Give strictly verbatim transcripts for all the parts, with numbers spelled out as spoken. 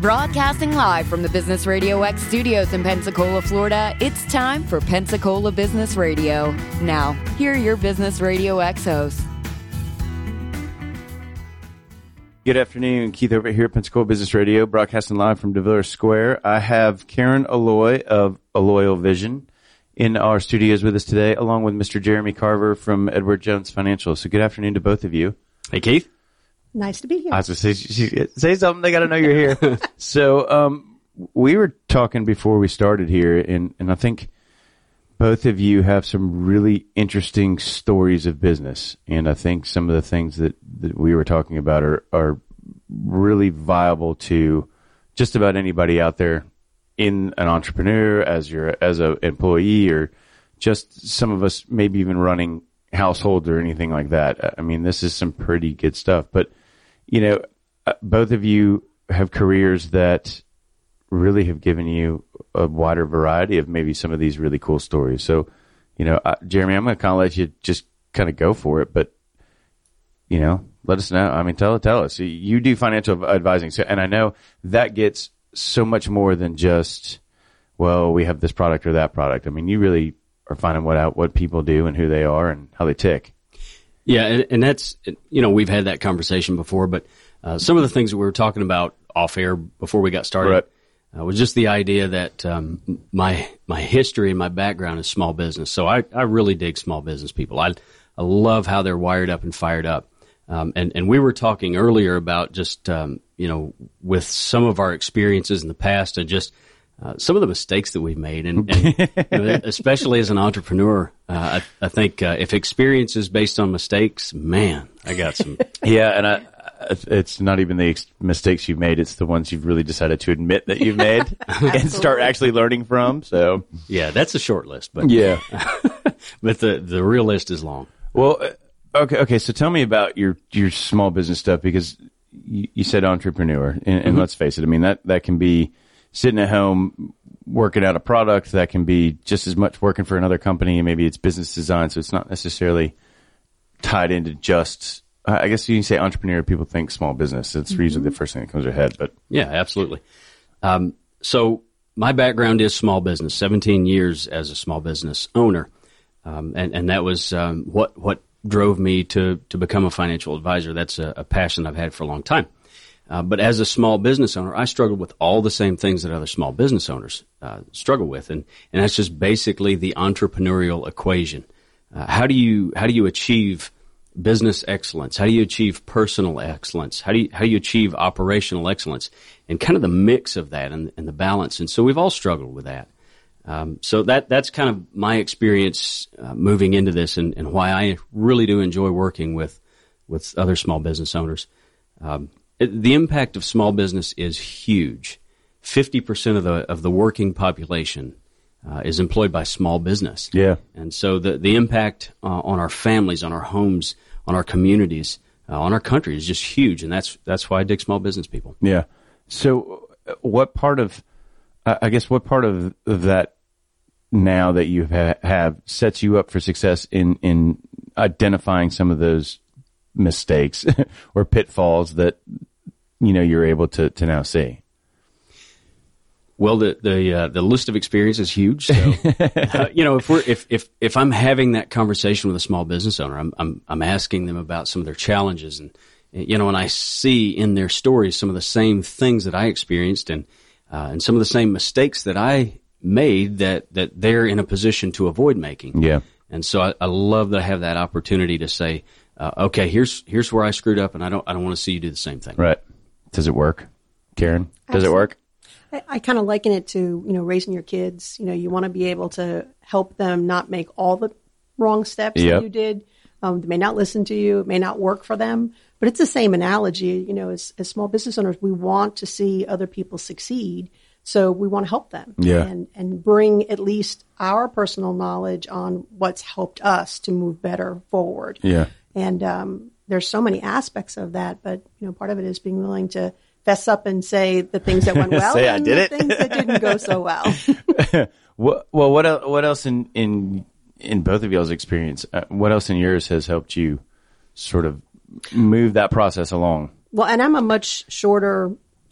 Broadcasting live from the Business Radio X studios in Pensacola, Florida, it's time for Pensacola Business Radio. Now, here are your Business Radio X hosts. Good afternoon. Keith over here at Pensacola Business Radio, broadcasting live from DeVillers Square. I have Karen Alloy of Alloyal Vision in our studios with us today, along with Mister Jeremy Carver from Edward Jones Financial. So good afternoon to both of you. Hey, Keith. Nice to be here. I was going to say, say something. They got to know you're here. So um, we were talking before we started here, and, and I think both of you have some really interesting stories of business. And I think some of the things that, that we were talking about are, are really viable to just about anybody out there in an entrepreneur, as your as an employee, or just some of us maybe even running households or anything like that. I mean, this is some pretty good stuff. But you know, both of you have careers that really have given you a wider variety of maybe some of these really cool stories. So, you know, uh, Jeremy, I'm going to kind of let you just kind of go for it, but, you know, let us know. I mean, tell tell us. You do financial advising, so, and I know that gets so much more than just, well, we have this product or that product. I mean, you really are finding what out what people do and who they are and how they tick. Yeah, and, and that's, you know, we've had that conversation before, but uh, some of the things that we were talking about off air before we got started right. uh, was just the idea that um, my my history and my background is small business. So I, I really dig small business people. I, I love how they're wired up and fired up. Um, and, and we were talking earlier about just, um, you know, with some of our experiences in the past and just Uh, some of the mistakes that we've made, and, and you know, especially as an entrepreneur, uh, I, I think uh, if experience is based on mistakes, man, I got some. Yeah, and I, it's not even the ex- mistakes you've made; it's the ones you've really decided to admit that you've made and start actually learning from. So, yeah, that's a short list, but yeah, but the the real list is long. Well, okay, okay. So tell me about your your small business stuff, because you, you said entrepreneur, and, and mm-hmm. let's face it. I mean that that can be sitting at home working out a product, that can be just as much working for another company. Maybe it's business design, so it's not necessarily tied into just, I guess you can say entrepreneur, people think small business. It's mm-hmm. usually the first thing that comes to their head. But yeah, absolutely. Um, so my background is small business, seventeen years as a small business owner. Um, and, and that was um, what, what drove me to, to become a financial advisor. That's a, a passion I've had for a long time. Uh, but as a small business owner, I struggled with all the same things that other small business owners uh, struggle with, and, and that's just basically the entrepreneurial equation. Uh, how do you how do you achieve business excellence? How do you achieve personal excellence? How do you how do you achieve operational excellence? And kind of the mix of that and, and the balance. And so we've all struggled with that. Um, so that that's kind of my experience uh, moving into this, and, and why I really do enjoy working with with other small business owners. Um, The impact of small business is huge. fifty percent of the of the working population uh, is employed by small business. Yeah. And so the, the impact uh, on our families, on our homes, on our communities, uh, on our country is just huge. And that's that's why I dig small business people. Yeah. So what part of, I guess, what part of, of that now that you ha- have sets you up for success in, in identifying some of those mistakes or pitfalls that, you know, you're able to, to now see? Well, the the uh, the list of experience is huge. So, uh, you know, if we're if if if I'm having that conversation with a small business owner, I'm I'm I'm asking them about some of their challenges, and you know, and I see in their stories some of the same things that I experienced, and uh, and some of the same mistakes that I made that that they're in a position to avoid making. Yeah. And so I, I love that I have that opportunity to say, uh, okay, here's here's where I screwed up, and I don't I don't want to see you do the same thing. Right. Does it work, Karen? Does Absolutely. it work? I, I kind of liken it to, you know, raising your kids. You know, you want to be able to help them not make all the wrong steps Yep. that you did. Um, they may not listen to you. It may not work for them. But it's the same analogy. You know, as, as small business owners, we want to see other people succeed. So we want to help them Yeah. and, and bring at least our personal knowledge on what's helped us to move better forward. Yeah. And um, there's so many aspects of that, but you know, part of it is being willing to fess up and say the things that went well Say, "I and did the it." things that didn't go so well. Well, well, what el- what else in, in in both of y'all's experience? Uh, what else in yours has helped you sort of move that process along? Well, and I'm a much shorter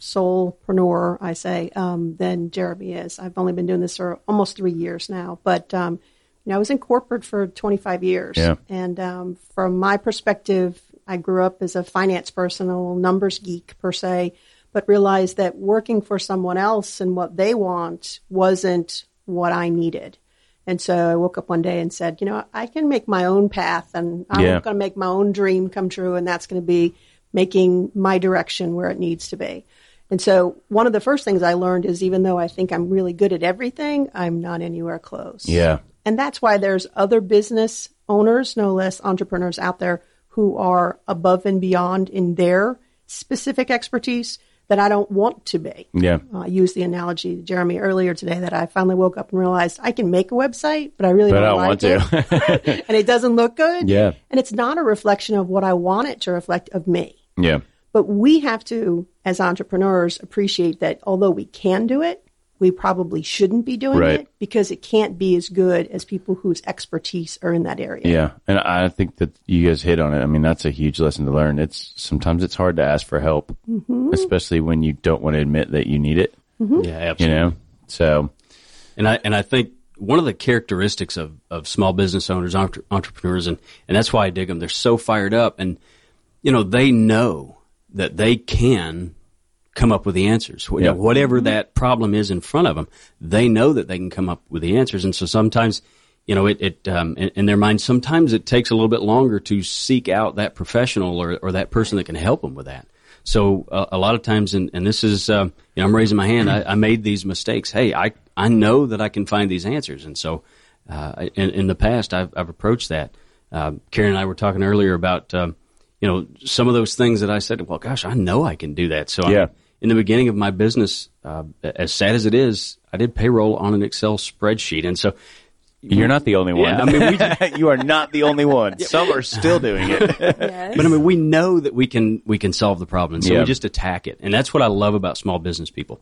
solopreneur, I say, um, than Jeremy is. I've only been doing this for almost three years now, but um, you know, I was in corporate for twenty-five years, yeah. and um, from my perspective, I grew up as a finance person, a little numbers geek per se, but realized that working for someone else and what they want wasn't what I needed. And so I woke up one day and said, you know, I can make my own path, and I'm yeah. going to make my own dream come true, and that's going to be making my direction where it needs to be. And so one of the first things I learned is even though I think I'm really good at everything, I'm not anywhere close. Yeah. And that's why there's other business owners, no less entrepreneurs out there who are above and beyond in their specific expertise that I don't want to be. Yeah. Uh, I used the analogy, Jeremy, earlier today that I finally woke up and realized I can make a website, but I really but don't, I don't like want it. to. And it doesn't look good. Yeah. And it's not a reflection of what I want it to reflect of me. Yeah. But we have to, as entrepreneurs, appreciate that although we can do it, we probably shouldn't be doing right. it because it can't be as good as people whose expertise are in that area. Yeah. And I think that you guys hit on it. I mean, that's a huge lesson to learn. It's sometimes it's hard to ask for help, mm-hmm. especially when you don't want to admit that you need it. Mm-hmm. Yeah, absolutely. You know? So, and I, and I think one of the characteristics of, of small business owners, entre- entrepreneurs, and, and that's why I dig them. They're so fired up, and, you know, they know that they can come up with the answers. You know, whatever that problem is in front of them, they know that they can come up with the answers. And so sometimes, you know, it, it um, in, in their mind, sometimes it takes a little bit longer to seek out that professional or, or that person that can help them with that. So uh, a lot of times, and, and this is, uh, you know, I'm raising my hand, I, I made these mistakes. Hey, I, I know that I can find these answers. And so uh, in, in the past, I've, I've approached that. Uh, Karen and I were talking earlier about, um, you know, some of those things that I said, well, gosh, I know I can do that. So yeah. I'm, in the beginning of my business, uh, as sad as it is, I did payroll on an Excel spreadsheet. And so you're not the only one. Yeah, I mean, we just, you are not the only one. Some are still doing it. Yes. But I mean, we know that we can we can solve the problem. And so yeah. we just attack it. And that's what I love about small business people.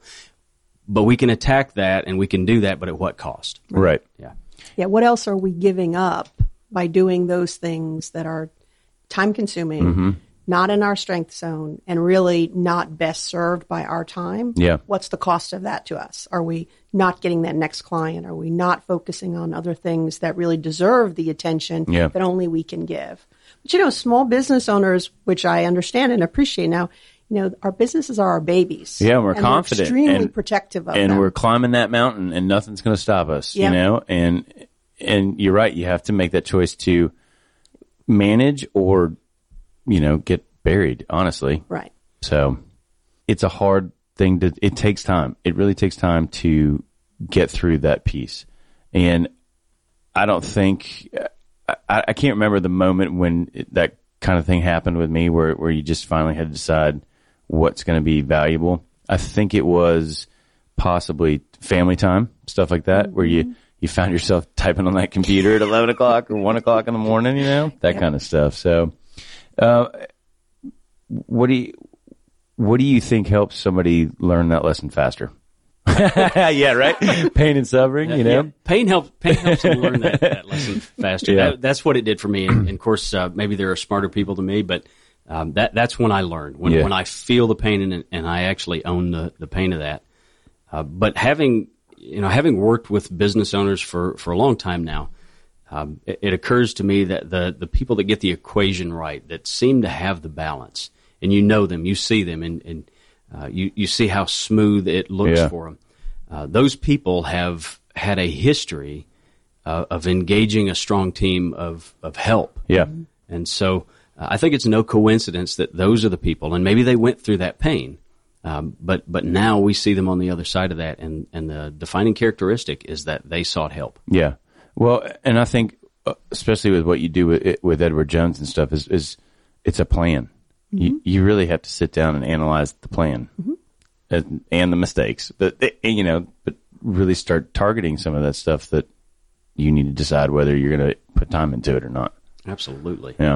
But we can attack that and we can do that, but at what cost? Right. Yeah. Yeah. What else are we giving up by doing those things that are time consuming, mm-hmm. not in our strength zone, and really not best served by our time? Yeah. What's the cost of that to us? Are we not getting that next client? Are we not focusing on other things that really deserve the attention yeah. that only we can give? But, you know, small business owners, which I understand and appreciate now, you know, our businesses are our babies. Yeah, we're and confident. We're extremely and, protective of and them. And we're climbing that mountain, and nothing's going to stop us, yep. you know? And and you're right. You have to make that choice to manage or, you know, get buried, honestly. Right. So it's a hard thing to, it takes time. It really takes time to get through that piece. And I don't think, I, I can't remember the moment when it, that kind of thing happened with me where, where you just finally had to decide what's going to be valuable. I think it was possibly family time, stuff like that, mm-hmm. where you, you found yourself typing on that computer at eleven o'clock or one o'clock in the morning, you know, that yep. kind of stuff. So, uh, what do you, what do you think helps somebody learn that lesson faster? Yeah, right. Pain and suffering, you know. Yeah. Pain helps. Pain helps them learn that, that lesson faster. Yeah. That, that's what it did for me. And, and of course, uh, maybe there are smarter people than me, but um, that that's when I learned. When yeah. when I feel the pain and and I actually own the, the pain of that. Uh, but having you know having worked with business owners for, for a long time now, um, it, it occurs to me that the the people that get the equation right, that seem to have the balance, and you know them, you see them, and and uh, you you see how smooth it looks yeah. for them. Uh, those people have had a history uh, of engaging a strong team of, of help. Yeah. And so uh, I think it's no coincidence that those are the people, and maybe they went through that pain, um, but but now we see them on the other side of that, and, and the defining characteristic is that they sought help. Yeah. Well, and I think, uh, especially with what you do with, with Edward Jones and stuff, is, is it's a plan. Mm-hmm. You, you really have to sit down and analyze the plan. Mm-hmm. And, and the mistakes, but you know, but really start targeting some of that stuff that you need to decide whether you're going to put time into it or not. Absolutely. Yeah.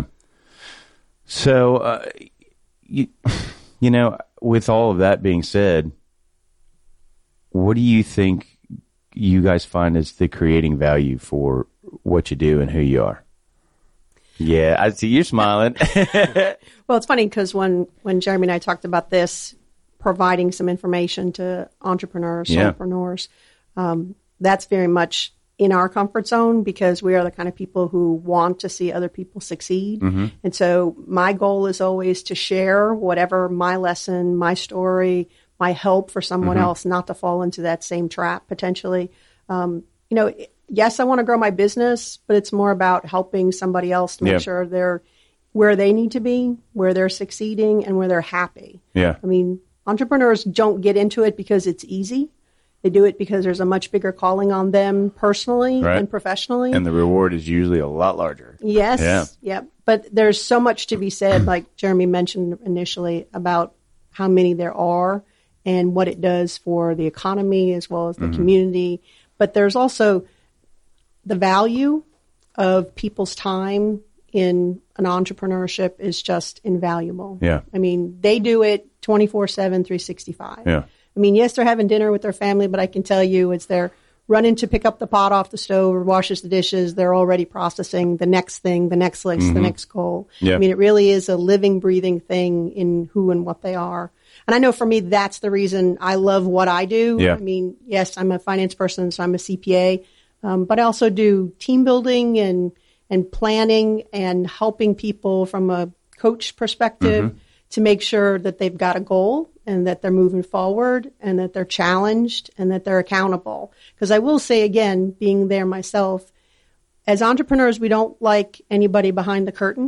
So, uh, you, you know, with all of that being said, what do you think you guys find is the creating value for what you do and who you are? Yeah, I see you're smiling. Well, it's funny because when, when Jeremy and I talked about this providing some information to entrepreneurs, Yeah. solopreneurs. Um, that's very much in our comfort zone because we are the kind of people who want to see other people succeed. Mm-hmm. And so my goal is always to share whatever my lesson, my story, my help for someone Mm-hmm. else, not to fall into that same trap potentially. Um, you know, yes, I want to grow my business, but it's more about helping somebody else to make Yeah. sure they're where they need to be, where they're succeeding, and where they're happy. Yeah. I mean, entrepreneurs don't get into it because it's easy. They do it because there's a much bigger calling on them personally Right. and professionally. And the reward is usually a lot larger. Yes. Yeah. Yep. But there's so much to be said, like Jeremy mentioned initially, about how many there are and what it does for the economy as well as the Mm-hmm. community. But there's also the value of people's time in an entrepreneurship is just invaluable. Yeah. I mean, they do it twenty-four seven, three sixty-five. Yeah. I mean, yes, they're having dinner with their family, but I can tell you it's their running to pick up the pot off the stove or washes the dishes. They're already processing the next thing, the next list, the next goal. Yeah. I mean, it really is a living, breathing thing in who and what they are. And I know for me, that's the reason I love what I do. Yeah. I mean, yes, I'm a finance person, so I'm a C P A, um, but I also do team building and, and planning and helping people from a coach perspective Mm-hmm. to make sure that they've got a goal and that they're moving forward and that they're challenged and that they're accountable. Because I will say again, being there myself, as entrepreneurs, we don't like anybody behind the curtain.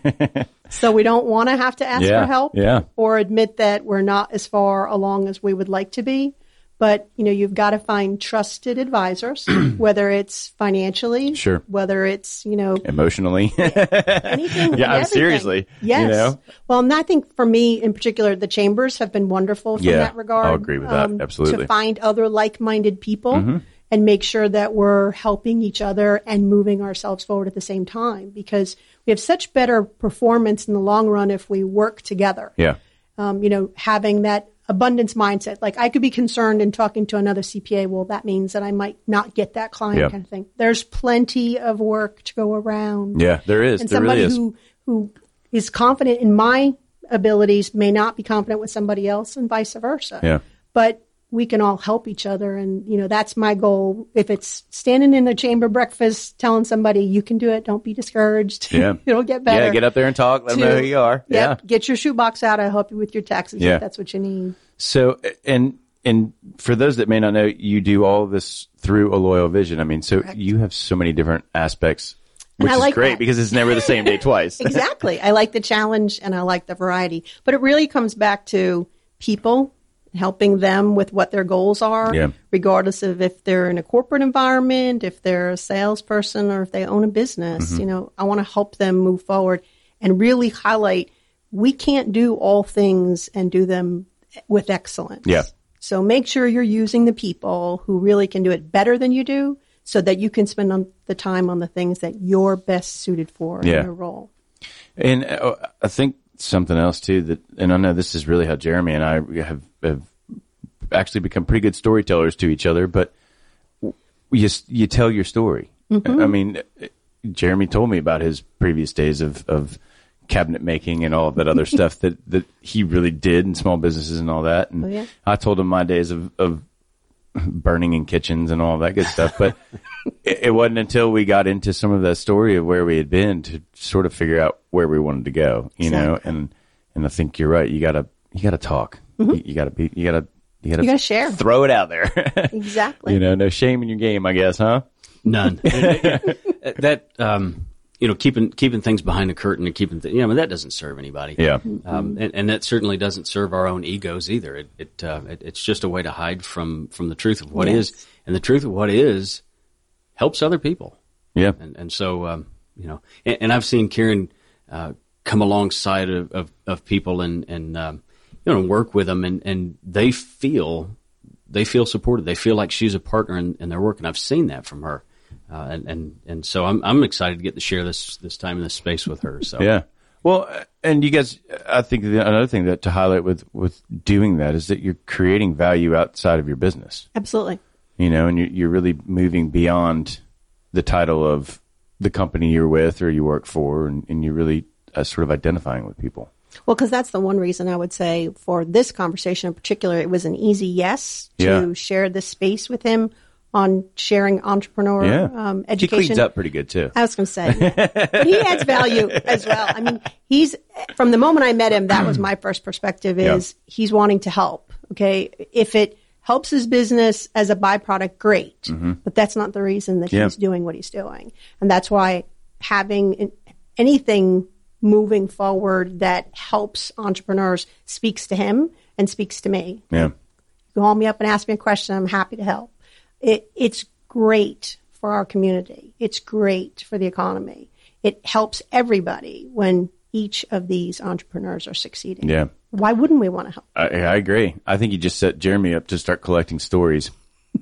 So we don't want to have to ask Yeah, for help yeah. or admit that we're not as far along as we would like to be. But, you know, you've got to find trusted advisors, whether it's financially, Sure. whether it's, you know, Emotionally. anything. Yeah, everything. seriously, Yes. you know? Well, and I think for me in particular, the chambers have been wonderful from Yeah, that regard. um, I'll agree with that. Absolutely. Mm-hmm. To find other like-minded people and make sure that we're helping each other and moving ourselves forward at the same time, because we have such better performance in the long run if we work together. Yeah. Um, you know, having that abundance mindset. Like I could be concerned in talking to another C P A. Well, that means that I might not get that client Yeah. kind of thing. There's plenty of work to go around. Yeah, there is. And There somebody really is. who, who is confident in my abilities may not be confident with somebody else and vice versa. Yeah. But we can all help each other. And, you know, that's my goal. If it's standing in the chamber breakfast telling somebody you can do it, don't be discouraged. Yeah. It'll get better. Yeah, get up there and talk. Let them know To- who you are. Yep, Yeah. Get your shoebox out. I'll help you with your taxes Yeah. if that's what you need. So, and and for those that may not know, you do all of this through A Loyal Vision. I mean, so you have so many different aspects, And which I is like great that. because it's never the same day twice. Exactly. I like the challenge and I like the variety. But it really comes back to people, helping them with what their goals are, Yeah. regardless of if they're in a corporate environment, if they're a salesperson, or if they own a business. Mm-hmm. You know, I want to help them move forward and really highlight we can't do all things and do them with excellence. Yeah. So make sure you're using the people who really can do it better than you do so that you can spend on the time on the things that you're best suited for Yeah. in your role. And uh, I think something else too that, and I know this is really how Jeremy and I have, have actually become pretty good storytellers to each other, but you, you tell your story. Mm-hmm. I mean, Jeremy told me about his previous days of, of cabinet making and all of that other stuff that, that he really did in small businesses and all that. And Oh, yeah. I told him my days of, of burning in kitchens and all that good stuff. But it, it wasn't until we got into some of that story of where we had been to sort of figure out where we wanted to go, you know? Exactly. And, and I think you're right. You gotta, you gotta talk. You, you gotta be, you gotta, you gotta, Mm-hmm. You gotta share. throw it out there. Exactly. You know, no shame in your game, I guess, huh? None. that um, you know, keeping keeping things behind the curtain and keeping th- you know, that doesn't serve anybody. Yeah. Um, and, and that certainly doesn't serve our own egos either. It, it, uh, it it's just a way to hide from from the truth of what Yes. is, and the truth of what is helps other people. Yeah. And and so um, you know, and, and I've seen Karen uh, come alongside of, of, of people and and um, you know, work with them, and, and they feel they feel supported. They feel like she's a partner in, in their work, and I've seen that from her. Uh, and, and and so I'm I'm excited to get to share this this time in this space with her. So Yeah. Well, and you guys, I think the, another thing that to highlight with, with doing that is that you're creating value outside of your business, Absolutely. you know, and you're, you're really moving beyond the title of the company you're with or you work for, and, and you're really uh, sort of identifying with people. Well, because that's the one reason I would say for this conversation in particular, it was an easy yes to Yeah. share this space with him on sharing entrepreneur Yeah. um, He education. cleans up pretty good too. I was going to say, but he adds value as well. I mean, he's from the moment I met him, that was my first perspective is Yeah. he's wanting to help. Okay. If it helps his business as a byproduct, great, but that's not the reason that Yeah. he's doing what he's doing. And that's why having in- anything moving forward that helps entrepreneurs speaks to him and speaks to me. Yeah. Call me up and ask me a question. I'm happy to help. It, it's great for our community. It's great for the economy. It helps everybody when each of these entrepreneurs are succeeding. Yeah. Why wouldn't we want to help? I, I agree. I think you just set Jeremy up to start collecting stories.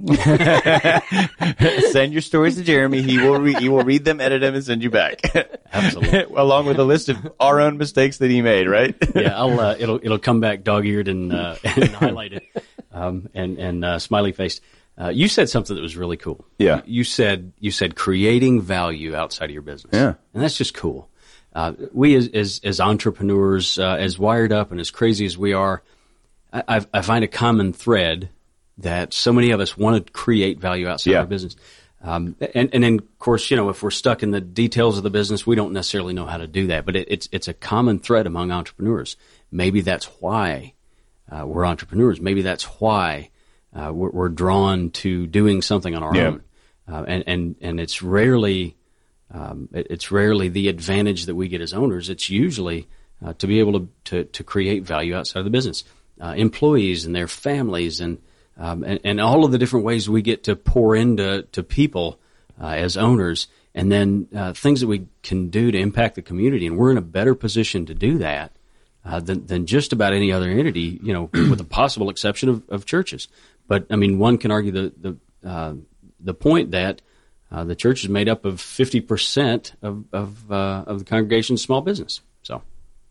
Send your stories to Jeremy. He will re- he will read them, edit them, and send you back. Absolutely. Along with a list of our own mistakes that he made. Right? Yeah, I'll uh, it'll it'll come back dog-eared and uh, and highlighted, um, and and uh, smiley faced. Uh, you said something that was really cool. Yeah. You said you said creating value outside of your business. Yeah. And that's just cool. Uh, we as as, as entrepreneurs, uh, as wired up and as crazy as we are, I, I, I find a common thread that so many of us want to create value outside Yeah. our business. Um, and, and then, of course, you know, if we're stuck in the details of the business, we don't necessarily know how to do that. But it, it's it's a common thread among entrepreneurs. Maybe that's why uh, we're entrepreneurs. Maybe that's why uh, we're, we're drawn to doing something on our Yeah. own. Uh, and, and and it's rarely um, it, it's rarely the advantage that we get as owners. It's usually uh, to be able to, to to create value outside of the business. Uh, employees and their families and Um, and, and all of the different ways we get to pour into to people uh, as owners, and then uh, things that we can do to impact the community. And we're in a better position to do that uh, than, than just about any other entity, you know, with the possible exception of, of churches. But, I mean, one can argue the the, uh, the point that uh, the church is made up of fifty percent of, of, uh, of the congregation's small business. So,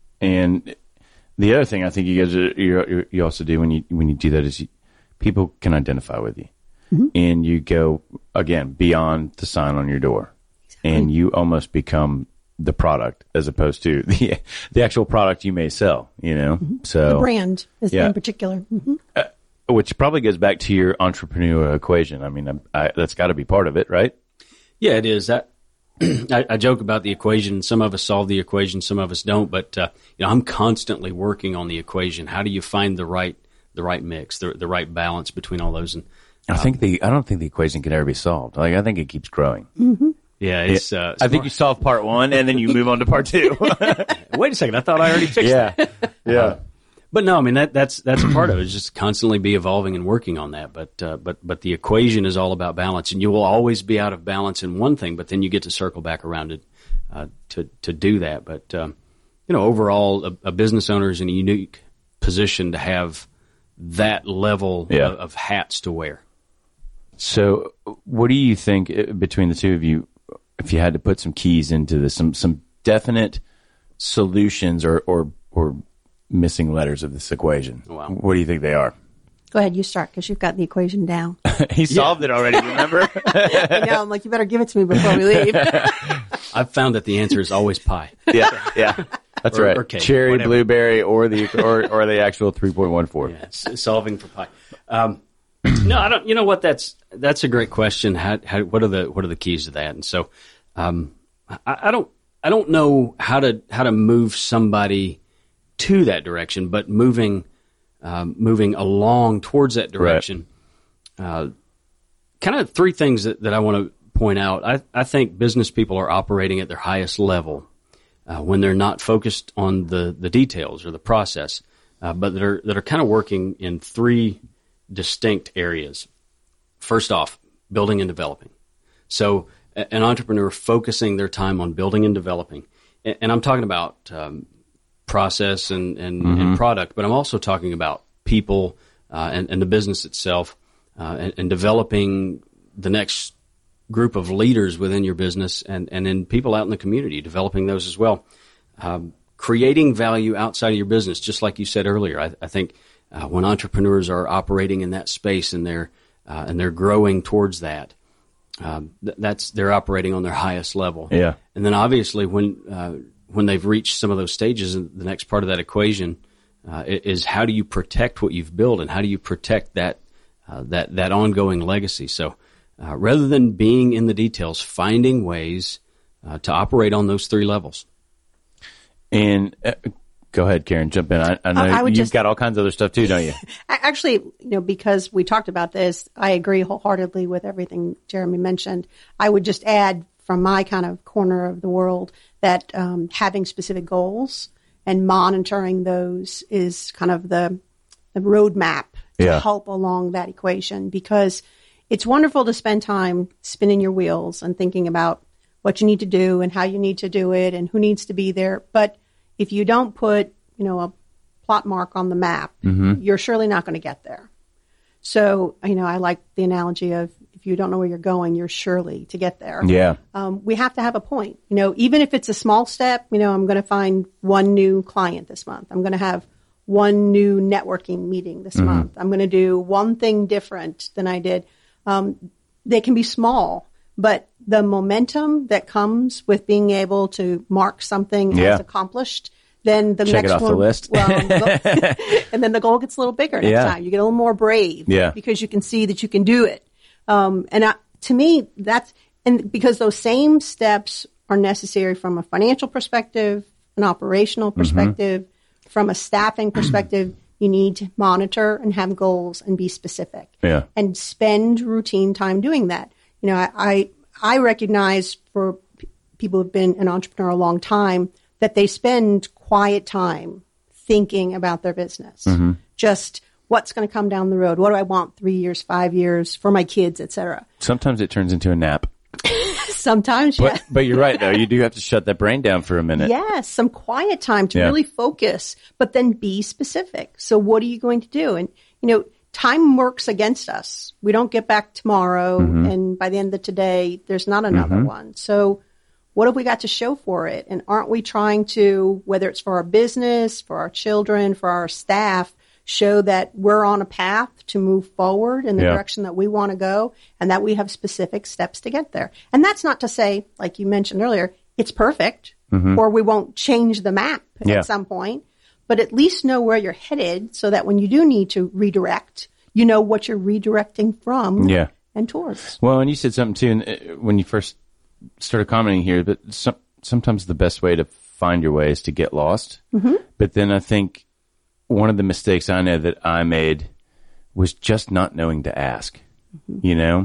And the other thing I think you guys are, you you also do when you when you do that is you, people can identify with you, mm-hmm. and you go again beyond the sign on your door, exactly. and you almost become the product as opposed to the the actual product you may sell. You know, mm-hmm. so the brand is yeah. in particular, mm-hmm. uh, which probably goes back to your entrepreneurial equation. I mean, I, I, that's got to be part of it, right? Yeah, it is. That I, I joke about the equation. Some of us solve the equation, some of us don't. But uh, you know, I'm constantly working on the equation. How do you find the right the right mix, the the right balance between all those? And I think the I don't think the equation can ever be solved. Like I think it keeps growing. Mm-hmm. Yeah, it's. Uh, I think you solve part one and then you move on to part two. Wait a second, I thought I already fixed yeah. that. Yeah, uh, but no, I mean that that's that's a part of it. Is just constantly be evolving and working on that. But uh, but but the equation is all about balance, and you will always be out of balance in one thing, but then you get to circle back around it uh, to to do that. But um, you know, overall, a, a business owner is in a unique position to have that level yeah. of, of hats to wear. So, what do you think uh, between the two of you, if you had to put some keys into this, some some definite solutions or or, or missing letters of this equation? Wow. What do you think they are? Go ahead, you start because you've got the equation down. He solved yeah. it already. Remember? I know. I'm like, you better give it to me before we leave. I've found that the answer is always pie. Yeah, yeah. That's or, right. or cake, cherry, whatever. blueberry, or the or, or the actual three point one four. Yeah, solving for pi. Um, no, I don't. You know what? That's that's a great question. How, how what are the what are the keys to that? And so, um, I, I don't I don't know how to how to move somebody to that direction, but moving um, moving along towards that direction. Right. Uh, kind of three things that, that I want to point out. I I think business people are operating at their highest level Uh, when they're not focused on the, the details or the process, uh, but that are that are kind of working in three distinct areas. First off, building and developing. So a, an entrepreneur focusing their time on building and developing. And, and I'm talking about um, process and, and, mm-hmm. and product, but I'm also talking about people uh, and, and the business itself uh, and, and developing the next group of leaders within your business and, and then people out in the community, developing those as well. Um, creating value outside of your business, just like you said earlier. I, I think uh, when entrepreneurs are operating in that space and they're uh, and they're growing towards that, um, th- that's they're operating on their highest level. Yeah. And then obviously when uh, when they've reached some of those stages, the next part of that equation uh, is how do you protect what you've built, and how do you protect that uh, that that ongoing legacy. So uh, rather than being in the details, finding ways uh, to operate on those three levels. And uh, go ahead, Karen, jump in. I, I know I would you've just- got all kinds of other stuff too, don't you? Actually, you know, because we talked about this, I agree wholeheartedly with everything Jeremy mentioned. I would just add from my kind of corner of the world that um, having specific goals and monitoring those is kind of the, the roadmap to Yeah. help along that equation, because it's wonderful to spend time spinning your wheels and thinking about what you need to do and how you need to do it and who needs to be there. But if you don't put, you know, a plot mark on the map, you're surely not going to get there. So, you know, I like the analogy of if you don't know where you're going, you're surely to get there. Yeah. Um, we have to have a point. You know, even if it's a small step, you know, I'm going to find one new client this month. I'm going to have one new networking meeting this month. I'm going to do one thing different than I did. Um, they can be small, but the momentum that comes with being able to mark something Yeah. as accomplished, then the Check it next off the one, list. well, the- and then the goal gets a little bigger next Yeah. time. You get a little more brave, Yeah. because you can see that you can do it. Um, and I, to me, that's and because those same steps are necessary from a financial perspective, an operational perspective, from a staffing perspective. You need to monitor and have goals and be specific, Yeah. and spend routine time doing that. You know, I I, I recognize for p- people who've been an entrepreneur a long time that they spend quiet time thinking about their business. Just what's going to come down the road? What do I want three years, five years for my kids, et cetera. Sometimes it turns into a nap. Sometimes, But yeah. but you're right though. You do have to shut that brain down for a minute. Yes, some quiet time to Yeah. really focus, but then be specific. So what are you going to do? And, you know, time works against us. We don't get back tomorrow, and by the end of today, there's not another one. So what have we got to show for it? And aren't we trying to, whether it's for our business, for our children, for our staff, show that we're on a path to move forward in the Yeah. direction that we want to go, and that we have specific steps to get there. And that's not to say, like you mentioned earlier, it's perfect, or we won't change the map Yeah. at some point, but at least know where you're headed so that when you do need to redirect, you know what you're redirecting from Yeah. and towards. Well, and you said something too and, uh, when you first started commenting here, but some, sometimes the best way to find your way is to get lost. Mm-hmm. But then I think one of the mistakes I know that I made was just not knowing to ask, mm-hmm. you know,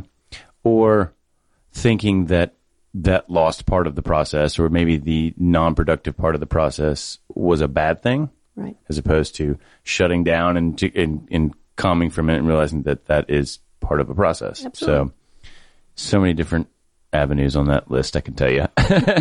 or thinking that that lost part of the process, or maybe the non-productive part of the process, was a bad thing, Right. as opposed to shutting down and, to, and, and calming for a minute and realizing that that is part of a process. Absolutely. So, so many different avenues on that list, I can tell you.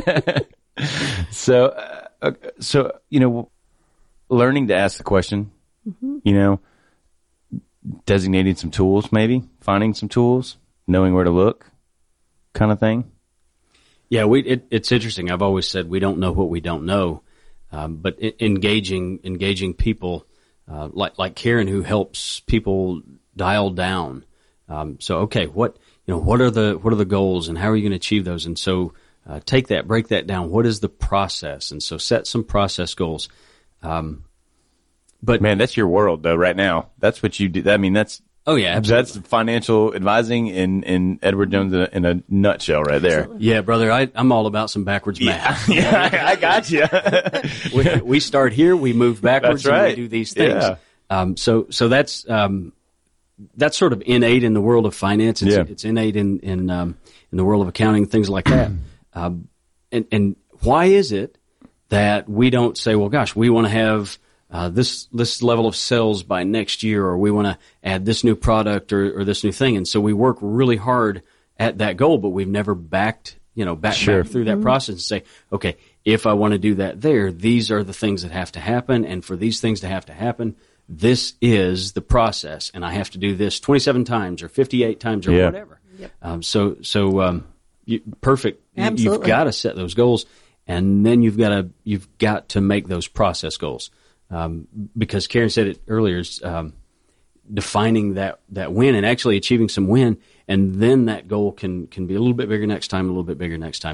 so, uh, so, you know, learning to ask the question, mm-hmm. you know, designating some tools, maybe finding some tools, knowing where to look, kind of thing. Yeah, we, it, it's interesting. I've always said we don't know what we don't know, um, but I- engaging engaging people uh, like like Karen, who helps people dial down. Um, so, okay, what you know, what are the what are the goals, and how are you going to achieve those? And so, uh, take that, break that down. What is the process? And so, set some process goals. Um, but Man, that's your world, though. Right now, that's what you do. I mean, that's oh yeah, absolutely. that's financial advising in, in Edward Jones in a, in a nutshell, right there. Yeah, brother, I, I'm all about some backwards math. Yeah, I, I got you. we, we start here, we move backwards, That's right. and we do these things. Yeah. Um, so, so that's um, that's sort of innate in the world of finance. It's, Yeah. it's innate in in um, in the world of accounting, things like that. um, and and why is it that we don't say, well, gosh, we want to have uh, this this level of sales by next year, or we want to add this new product or, or this new thing, and so we work really hard at that goal, but we've never backed, you know, back, Sure. back through that process and say, okay, if I want to do that there, these are the things that have to happen, and for these things to have to happen, this is the process, and I have to do this twenty-seven times or fifty-eight times or Yeah. whatever. Yep. Um, so, so um, you, perfect. You, you've Absolutely. got to set those goals, and then you've got to you've got to make those process goals. Um, because Karen said it earlier, is, um, defining that, that win and actually achieving some win, and then that goal can can be a little bit bigger next time, a little bit bigger next time. But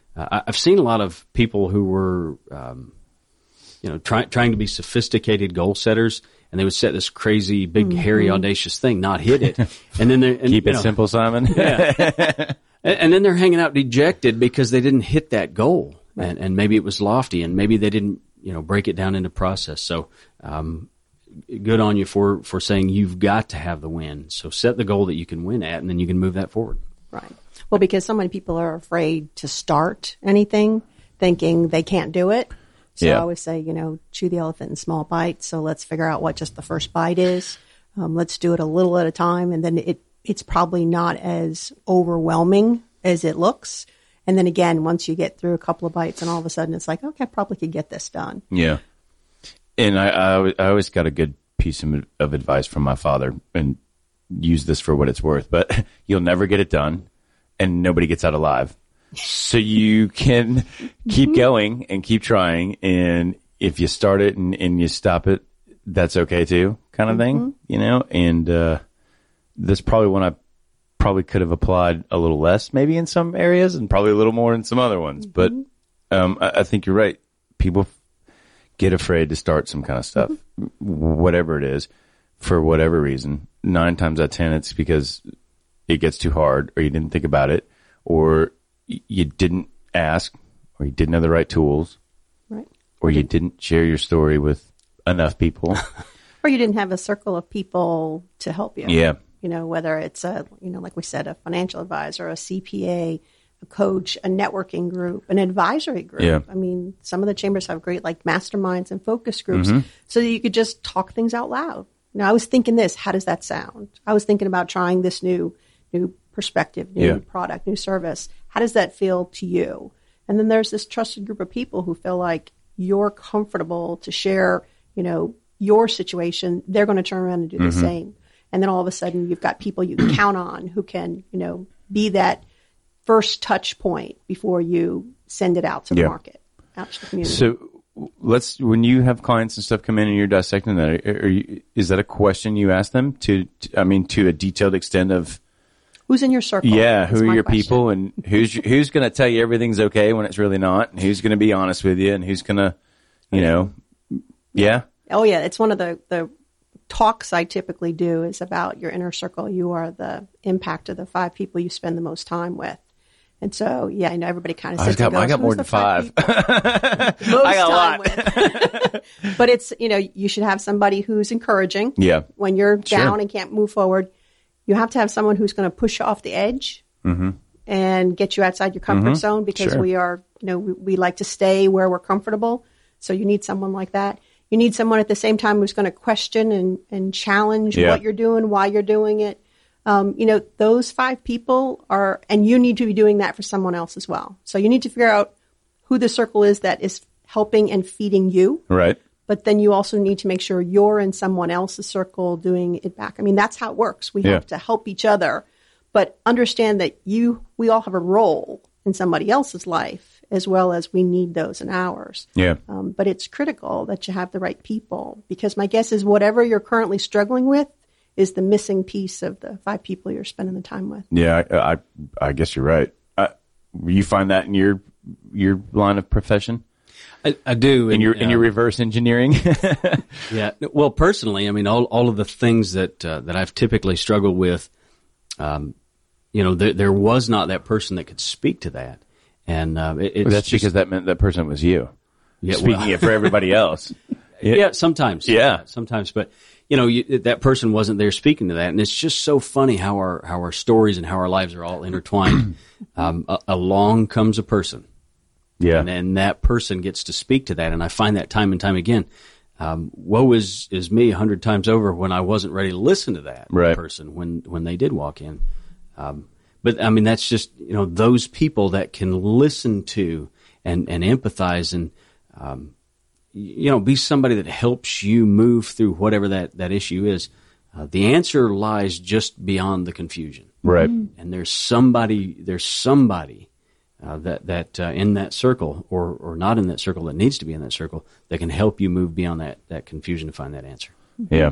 uh, I've seen a lot of people who were, um, you know, try, trying to be sophisticated goal setters, and they would set this crazy, big, mm-hmm. hairy, audacious thing, not hit it, and then they keep it know, simple, Simon. Yeah, and, and then they're hanging out dejected because they didn't hit that goal, and, and maybe it was lofty, and maybe they didn't, you know, break it down into process. So, um, good on you for for saying you've got to have the win. So set the goal that you can win at, and then you can move that forward. Right. Well, because so many people are afraid to start anything, thinking they can't do it. So yeah. I always say, you know, chew the elephant in small bites. So let's figure out what just the first bite is. Um, let's do it a little at a time, and then it it's probably not as overwhelming as it looks. And then again, once you get through a couple of bites, and all of a sudden it's like, okay, I probably could get this done. Yeah. And I, I, I always got a good piece of, of advice from my father, and use this for what it's worth, but you'll never get it done, and nobody gets out alive. So you can keep going and keep trying, and if you start it and, and you stop it, that's okay too, kind of thing, mm-hmm. you know? And uh, that's probably when I probably could have applied a little less maybe in some areas and probably a little more in some other ones. Mm-hmm. But um, I, I think you're right. People get afraid to start some kind of stuff, mm-hmm. whatever it is, for whatever reason. Nine times out of ten, it's because it gets too hard, or you didn't think about it, or y- you didn't ask, or you didn't have the right tools, right? Or you didn't share your story with enough people. Or you didn't have a circle of people to help you. Yeah. You know, whether it's a, you know, like we said, a financial advisor, a C P A, a coach, a networking group, an advisory group. Yeah. I mean, some of the chambers have great like masterminds and focus groups, mm-hmm. so that you could just talk things out loud. Now, I was thinking this, how does that sound? I was thinking about trying this new, new perspective, new yeah. product, new service. How does that feel to you? And then there's this trusted group of people who feel like you're comfortable to share, you know, your situation. They're going to turn around and do the mm-hmm. same. And then all of a sudden you've got people you can count on who can, you know, be that first touch point before you send it out to the yeah. market, out to the community. So let's, when you have clients and stuff come in and you're dissecting that, are you, is that a question you ask them to, to, I mean, to a detailed extent of who's in your circle? Yeah. Who are your question. people, and who's, who's going to tell you everything's okay when it's really not, and who's going to be honest with you, and who's going to, you know, yeah. Oh yeah. It's one of the, the talks I typically do is about your inner circle. You are the impact of the five people you spend the most time with. And so, yeah, I know everybody kind of I sits got, and goes, I got more than five. five most I got a lot. With. But it's, you know, you should have somebody who's encouraging. Yeah. When you're down sure. and can't move forward, you have to have someone who's going to push you off the edge mm-hmm. and get you outside your comfort mm-hmm. zone, because sure. we are, you know, we, we like to stay where we're comfortable. So you need someone like that. You need someone at the same time who's going to question and, and challenge yeah. what you're doing, why you're doing it. Um, you know, those five people are, and you need to be doing that for someone else as well. So you need to figure out who the circle is that is helping and feeding you. Right. But then you also need to make sure you're in someone else's circle doing it back. I mean, that's how it works. We yeah. have to help each other, but understand that you, we all have a role in somebody else's life, as well as we need those in ours. Yeah. Um, but it's critical that you have the right people, because my guess is whatever you're currently struggling with is the missing piece of the five people you're spending the time with. Yeah, I, I, I guess you're right. I, you find that in your your line of profession? I, I do. In and, your in uh, your reverse engineering? Yeah. Well, personally, I mean, all all of the things that uh, that I've typically struggled with, um, you know, there, there was not that person that could speak to that, and uh, it, it's well, that's just, because that meant that person was you. Yeah, speaking well, it for everybody else. Yeah, yeah sometimes. Yeah, sometimes, but. You know, you, that person wasn't there speaking to that, and it's just so funny how our how our stories and how our lives are all intertwined. um, a, along comes a person, yeah, and then that person gets to speak to that, and I find that time and time again. Um, woe is is me a hundred times over when I wasn't ready to listen to that right. person when when they did walk in. Um, but I mean, that's just, you know, those people that can listen to and and empathize and. Um, you know, be somebody that helps you move through whatever that, that issue is. Uh, the answer lies just beyond the confusion. Right. And there's somebody, there's somebody uh, that, that uh, in that circle or, or not in that circle that needs to be in that circle that can help you move beyond that, that confusion to find that answer. Yeah.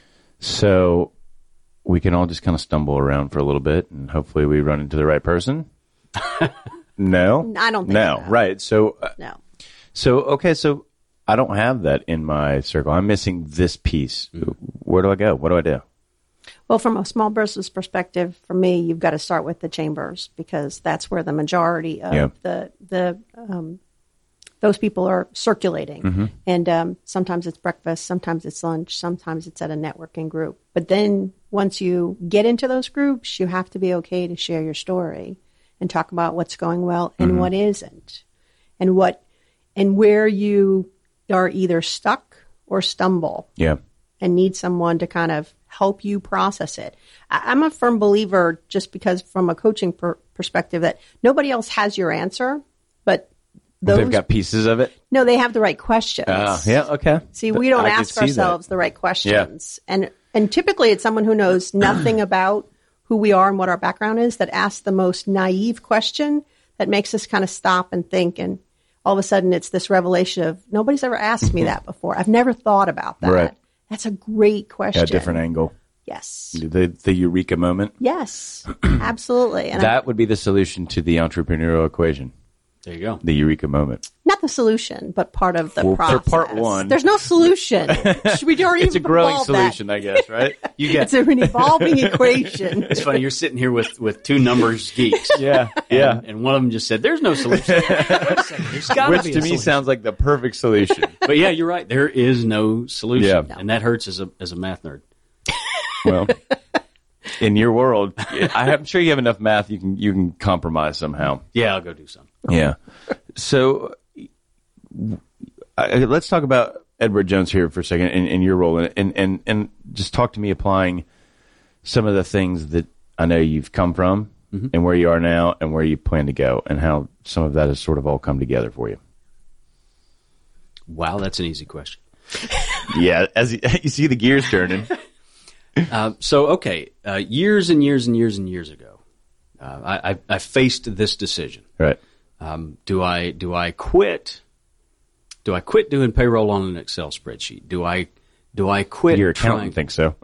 So we can all just kind of stumble around for a little bit, and hopefully we run into the right person. No, I don't think no. so. Right. So, uh, No. so okay. So I don't have that in my circle. I'm missing this piece. Mm-hmm. Where do I go? What do I do? Well, from a small business perspective, for me, you've got to start with the chambers because that's where the majority of yeah. the the um, those people are circulating. Mm-hmm. And um, sometimes it's breakfast, sometimes it's lunch, sometimes it's at a networking group. But then once you get into those groups, you have to be okay to share your story and talk about what's going well and mm-hmm. what isn't, and what and where you are either stuck or stumble. Yeah. And need someone to kind of help you process it. I, I'm a firm believer, just because from a coaching per- perspective, that nobody else has your answer, but those, they've got pieces of it. No, they have the right questions. Uh, yeah, okay. See, we don't I ask ourselves that. the right questions, yeah. and and typically it's someone who knows nothing about who we are and what our background is that asks the most naive question that makes us kind of stop and think, and all of a sudden it's this revelation of nobody's ever asked me that before. I've never thought about that. Right. That's a great question. Yeah, different angle. Yes. The the eureka moment. Yes, absolutely. And that I, would be the solution to the entrepreneurial equation. There you go. The eureka moment. Not the solution, but part of the well, process. For part one. There's no solution. We already It's a growing solution, that. I guess, right? You get it's an evolving equation. It's funny. You're sitting here with, with two numbers geeks. Yeah, and, yeah. And one of them just said, "There's no solution." Wait a second, there's gotta Which be to a me solution. sounds like the perfect solution. But yeah, you're right. There is no solution, Yeah. and that hurts as a as a math nerd. Well, in your world, I'm sure you have enough math. You can you can compromise somehow. Yeah, I'll go do some. Yeah. So uh, let's talk about Edward Jones here for a second, and, and your role, and, and and just talk to me applying some of the things that I know you've come from, mm-hmm. and where you are now, and where you plan to go, and how some of that has sort of all come together for you. Wow, that's an easy question. Yeah, as you, you see the gears turning. Uh, so, okay, uh, years and years and years and years ago, uh, I, I, I faced this decision. Right. Um, do I do I quit? Do I quit doing payroll on an Excel spreadsheet? Do I do I quit? Your accountant thinks so.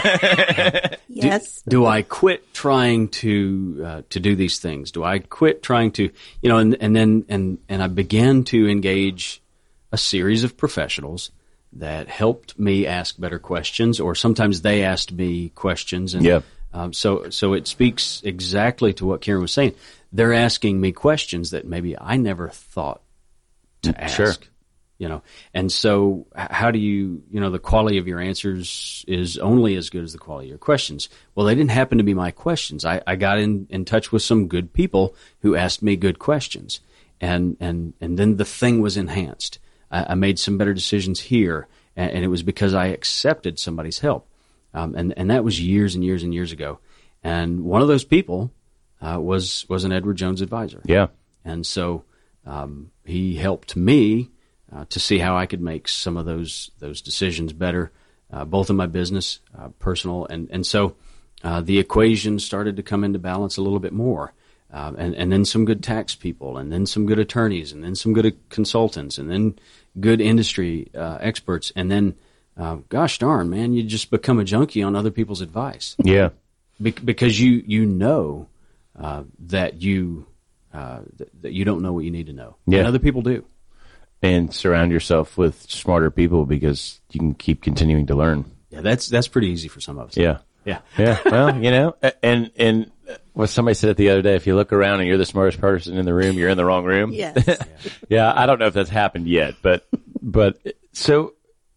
Yes. Do, do I quit trying to uh, to do these things? Do I quit trying to, you know, and and then and and I began to engage a series of professionals that helped me ask better questions, or sometimes they asked me questions. And yeah. um, so so it speaks exactly to what Karen was saying. They're asking me questions that maybe I never thought to ask. Sure. You know, and so how do you, you know, the quality of your answers is only as good as the quality of your questions. Well, they didn't happen to be my questions. I, I got in, in touch with some good people who asked me good questions, and and and then the thing was enhanced. I, I made some better decisions here, and, and it was because I accepted somebody's help, um, and and that was years and years and years ago. And one of those people uh, was was an Edward Jones advisor. Yeah, and so um, he helped me. Uh, to see how I could make some of those those decisions better, uh, both in my business, uh, personal, and and so uh, the equation started to come into balance a little bit more, uh, and and then some good tax people, and then some good attorneys, and then some good consultants, and then good industry uh, experts, and then, uh, gosh darn, man, you just become a junkie on other people's advice. Yeah, Be- because you you know uh, that you uh, th- that you don't know what you need to know, yeah. and other people do. And surround yourself with smarter people because you can keep continuing to learn. Yeah, that's that's pretty easy for some of us. Yeah. Yeah. Yeah. Well, you know, and and what somebody said it the other day, if you look around and you're the smartest person in the room, you're in the wrong room. Yes. yeah. yeah. I don't know if that's happened yet, but but so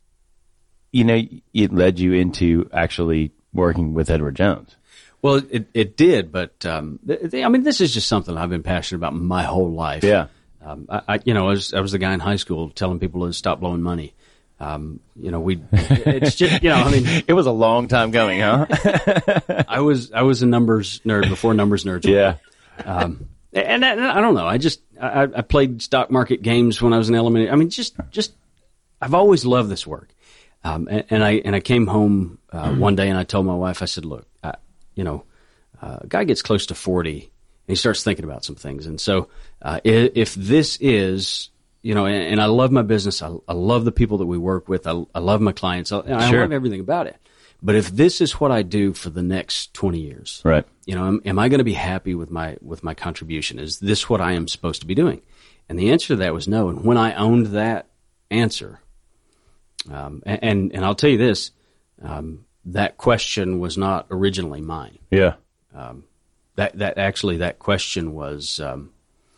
you know, it led you into actually working with Edward Jones. Well, it it did, but um, th- th- I mean, this is just something I've been passionate about my whole life. Yeah. Um, I, I, you know, I was, I was the guy in high school telling people to stop blowing money. Um, you know, we, it's just, you know, I mean, it was a long time coming, huh? I was, I was a numbers nerd before numbers nerds. Yeah. Um, and, and I don't know. I just, I, I played stock market games when I was in elementary. I mean, just, just, I've always loved this work. Um, and, and I, and I came home, uh, mm-hmm. one day and I told my wife, I said, look, I, you know, uh, a guy gets close to forty. And he starts thinking about some things. And so uh, if, if this is, you know, and, and I love my business, I, I love the people that we work with, I, I love my clients, I, I sure. love everything about it. But if this is what I do for the next twenty years, right. you know, am, am I going to be happy with my with my contribution? Is this what I am supposed to be doing? And the answer to that was no. And when I owned that answer, um, and, and and I'll tell you this, um, that question was not originally mine. Yeah. Um, that that actually that question was um,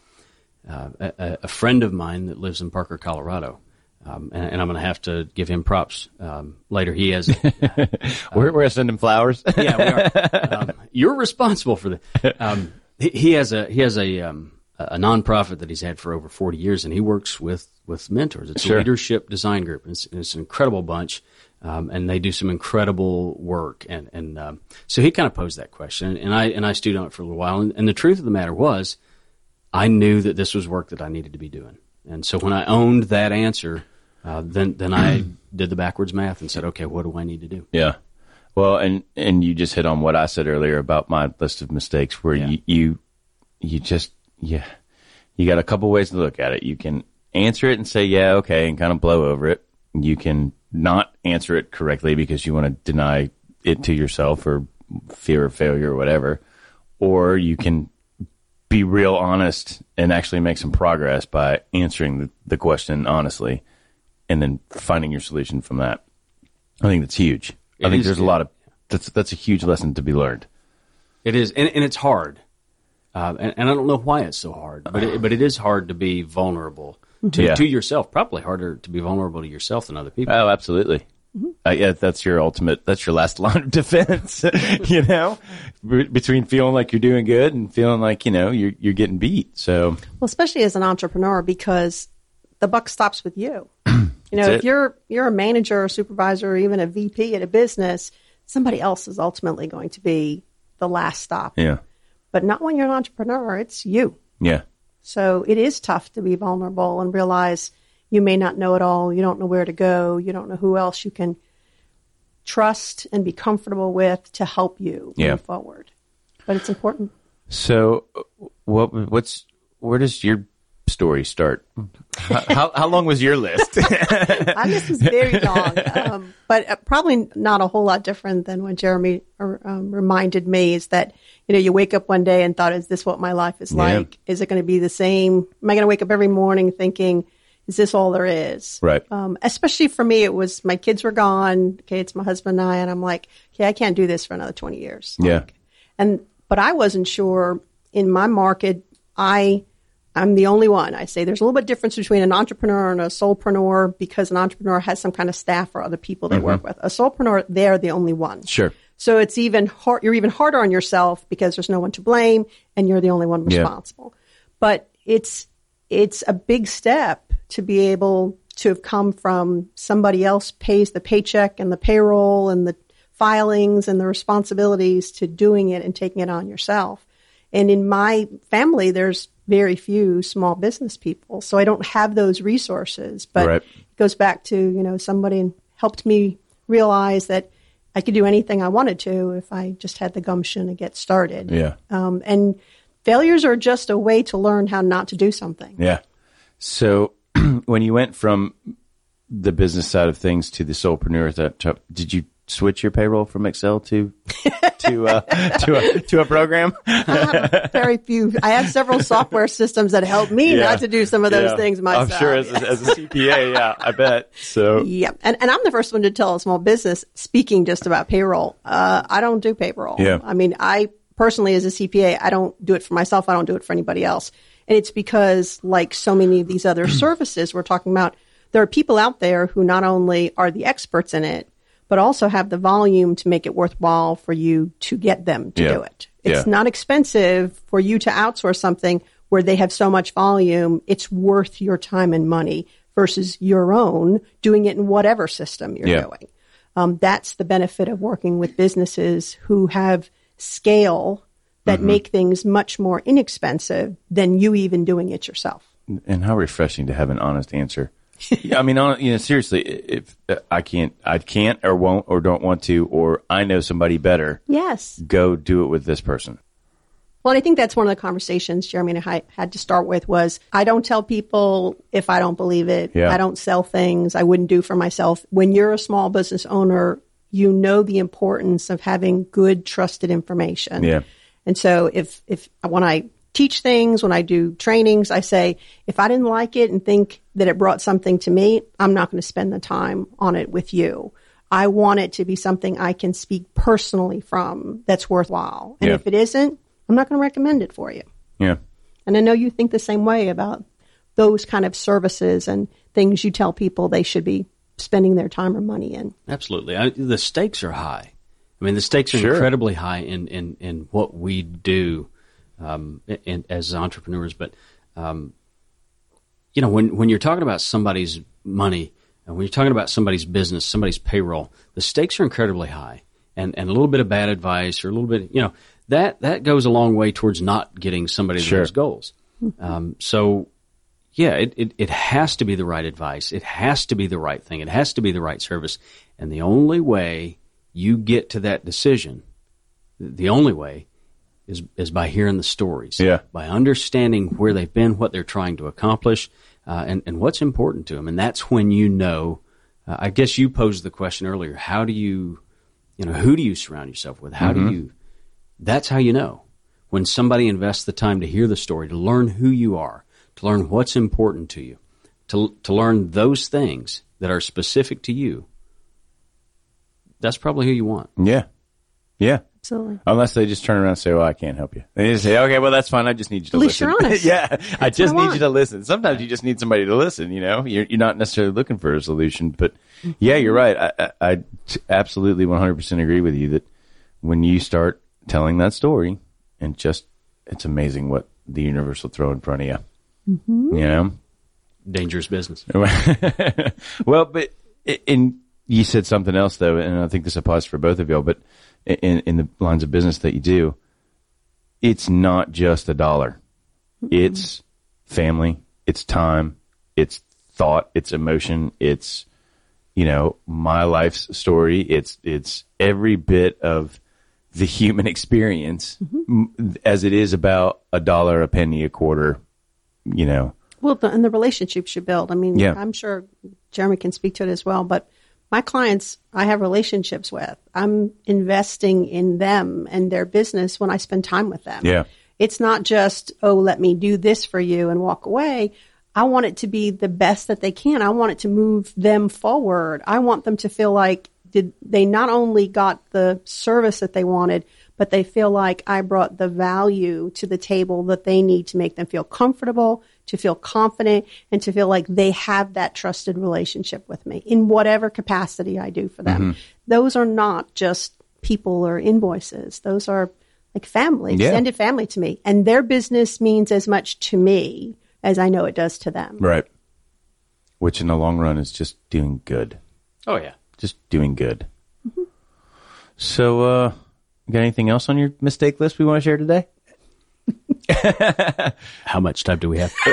uh, a, a friend of mine that lives in Parker, Colorado. Um, and, and I'm going to have to give him props um, later. He has. Uh, we're we're going to send him flowers. Yeah, we are. Um, you're responsible for that. Um, he, he has a he has a um, a nonprofit that he's had for over forty years, and he works with, with mentors. It's Sure. a leadership design group. It's, it's an incredible bunch, um, and they do some incredible work. And and um, so he kind of posed that question, and I and I stewed on it for a little while. And, and the truth of the matter was, I knew that this was work that I needed to be doing. And so when I owned that answer. Uh, then, then I did the backwards math and said, okay, what do I need to do? Yeah. Well, and, and you just hit on what I said earlier about my list of mistakes where Yeah. you, you, you just, yeah, you got a couple ways to look at it. You can answer it and say, yeah, okay, and kind of blow over it. You can not answer it correctly because you want to deny it to yourself or fear of failure or whatever. Or you can be real honest and actually make some progress by answering the, the question honestly. And then finding your solution from that. I think that's huge. It I think is, there's a lot of that's that's a huge lesson to be learned. It is, and, and it's hard, uh, and, and I don't know why it's so hard, but it, but it is hard to be vulnerable to, Yeah. to yourself. Probably harder to be vulnerable to yourself than other people. Oh, absolutely. Uh, yeah, that's your ultimate. That's your last line of defense. You know, Be- between feeling like you're doing good and feeling like you know you're you're getting beat. So Well, especially as an entrepreneur, because the buck stops with you. You know, That's if it. you're you're a manager or supervisor or even a V P at a business, somebody else is ultimately going to be the last stop. yeah, But not when you're an entrepreneur, it's you. yeah, So it is tough to be vulnerable and realize you may not know it all. You don't know where to go. You don't know who else you can trust and be comfortable with to help you Yeah. move forward. But it's important. So, uh, what what's where does your story start? How, how, how long was your list? I guess it's very long, um, but uh, probably not a whole lot different than what Jeremy uh, um, reminded me is that, you know, you wake up one day and thought, is this what my life is Yeah. like? Is it going to be the same? Am I going to wake up every morning thinking, is this all there is? Right. Um, especially for me, it was my kids were gone. Okay, it's my husband and I, and I'm like, okay, I can't do this for another twenty years. Yeah. Like, and but I wasn't sure in my market. I I'm the only one. I say there's a little bit difference between an entrepreneur and a solopreneur because an entrepreneur has some kind of staff or other people they work with. A solopreneur, they're the only one. Sure. So it's even hard. You're even harder on yourself because there's no one to blame and you're the only one Yeah. responsible. But it's it's a big step to be able to have come from somebody else pays the paycheck and the payroll and the filings and the responsibilities to doing it and taking it on yourself. And in my family, there's very few small business people, so I don't have those resources. But Right. it goes back to, you know, somebody helped me realize that I could do anything I wanted to if I just had the gumption to get started. Yeah. Um, and failures are just a way to learn how not to do something. Yeah. So when you went from the business side of things to the solopreneur, that did you switch your payroll from Excel to to uh, to a to a program? I have very few. I have several software systems that help me Yeah. not to do some of those Yeah. things myself. I'm sure as a, as a C P A, yeah, I bet. So Yeah, and and I'm the first one to tell a small business, speaking just about payroll. Uh, I don't do payroll. Yeah. I mean, I personally, as a C P A, I don't do it for myself. I don't do it for anybody else. And it's because, like so many of these other services we're talking about, there are people out there who not only are the experts in it, but also have the volume to make it worthwhile for you to get them to Yeah. do it. It's Yeah. not expensive for you to outsource something where they have so much volume. It's worth your time and money versus your own doing it in whatever system you're Yeah. doing. Um, that's the benefit of working with businesses who have scale that Mm-hmm. make things much more inexpensive than you even doing it yourself. and how refreshing to have an honest answer. Yeah, I mean, hon- you know, seriously, if uh, I can't, I can't, or won't, or don't want to, or I know somebody better, Yes. go do it with this person. Well, and I think that's one of the conversations Jeremy and I had to start with was I don't tell people if I don't believe it. Yeah. I don't sell things I wouldn't do for myself. When you're a small business owner, you know the importance of having good, trusted information. Yeah. And so if, if when I teach things, when I do trainings, I say, if I didn't like it and think that it brought something to me, I'm not going to spend the time on it with you. I want it to be something I can speak personally from that's worthwhile. And Yeah. if it isn't, I'm not going to recommend it for you. Yeah. And I know you think the same way about those kind of services and things you tell people they should be spending their time or money in. Absolutely. I, the stakes are high. I mean, the stakes are Sure. incredibly high in, in, in what we do um, in, as entrepreneurs. But, um, you know, when, when you're talking about somebody's money and when you're talking about somebody's business, somebody's payroll, the stakes are incredibly high. And, and a little bit of bad advice or a little bit, you know, that, that goes a long way towards not getting somebody to Sure. those goals. Um, so, yeah, it, it, it has to be the right advice. It has to be the right thing. It has to be the right service. And the only way you get to that decision, the only way is is by hearing the stories, Yeah. by understanding where they've been, what they're trying to accomplish, uh, and, and what's important to them. And that's when you know, uh, I guess you posed the question earlier, how do you, you know, who do you surround yourself with? How Mm-hmm. do you, that's how you know. When somebody invests the time to hear the story, to learn who you are, to learn what's important to you, to to learn those things that are specific to you, that's probably who you want. Yeah. Yeah. Absolutely. Unless they just turn around and say, well, I can't help you. They just say, okay, well, that's fine. I just need you to At least listen. you're honest. yeah. I just what I need want. you to listen. Sometimes you just need somebody to listen, you know? You're, you're not necessarily looking for a solution. But, yeah, you're right. I, I, I t- absolutely one hundred percent agree with you that when you start telling that story, and just, it's amazing what the universe will throw in front of you. Mm-hmm. You know? Dangerous business. Well, but in you said something else though, and I think this applies for both of y'all. But in in the lines of business that you do, it's not just a dollar. Mm-hmm. It's family. It's time. It's thought. It's emotion. It's you know my life's story. It's it's every bit of the human experience, mm-hmm. as it is about a dollar, a penny, a quarter. You know. Well, the, and the relationships you build. I mean, Yeah. I'm sure Jeremy can speak to it as well, but my clients I have relationships with. I'm investing in them and their business when I spend time with them. Yeah. It's not just, oh, let me do this for you and walk away. I want it to be the best that they can. I want it to move them forward. I want them to feel like did they not only got the service that they wanted, but they feel like I brought the value to the table that they need to make them feel comfortable, to feel confident, and to feel like they have that trusted relationship with me in whatever capacity I do for them. Mm-hmm. Those are not just people or invoices. Those are like family, Yeah. extended family to me. And their business means as much to me as I know it does to them. Right. Which in the long run is just doing good. Oh, yeah. Just doing good. Mm-hmm. So, uh, got anything else on your mistake list we want to share today? How much time do we have?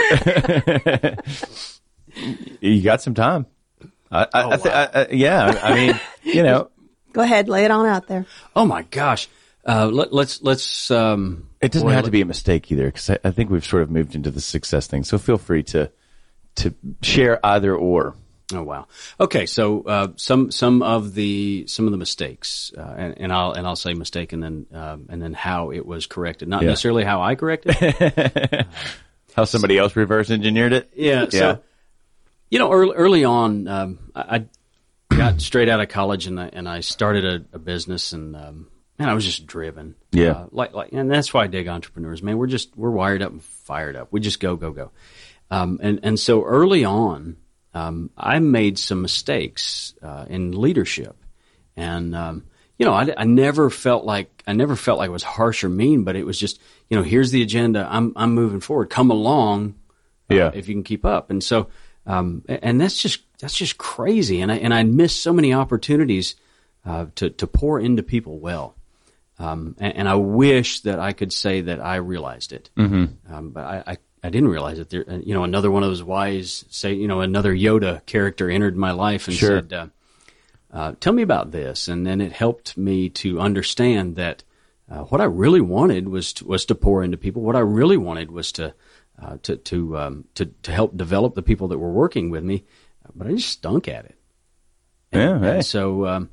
You got some time. I, I, Oh, I th- wow. I, I, yeah, I mean, you know, Go ahead, lay it on out there. Oh, my gosh. Uh, let, let's, let's, um, it doesn't boy, have to let- be a mistake either, because I, I think we've sort of moved into the success thing. So feel free to to share either or. Oh wow. Okay, so uh, some some of the some of the mistakes, uh, and, and I'll and I'll say mistake, and then um, and then how it was corrected, not Yeah. necessarily how I corrected it. How somebody else reverse engineered it? Yeah. Yeah. So, you know, early, early on, um, I, I got straight out of college, and I and I started a, a business, and um, man, I was just driven. Yeah. Uh, like like, and that's why I dig entrepreneurs. Man, we're just we're wired up and fired up. We just go go go. Um, and and so early on. Um, I made some mistakes uh, in leadership, and um, you know, I, I never felt like I never felt like I was harsh or mean, but it was just, you know, here's the agenda. I'm I'm moving forward. Come along, uh, Yeah. if you can keep up. And so, um, and that's just that's just crazy. And I and I missed so many opportunities uh, to to pour into people well. Um, and, and I wish that I could say that I realized it, mm-hmm. um, but I. I I didn't realize it. There, you know, another one of those wise, say, you know, another Yoda character entered my life and Sure. said, uh, uh, "Tell me about this." And then it helped me to understand that uh, what I really wanted was to, was to pour into people. What I really wanted was to uh, to to, um, to to help develop the people that were working with me, but I just stunk at it. Yeah, And hey. so, um,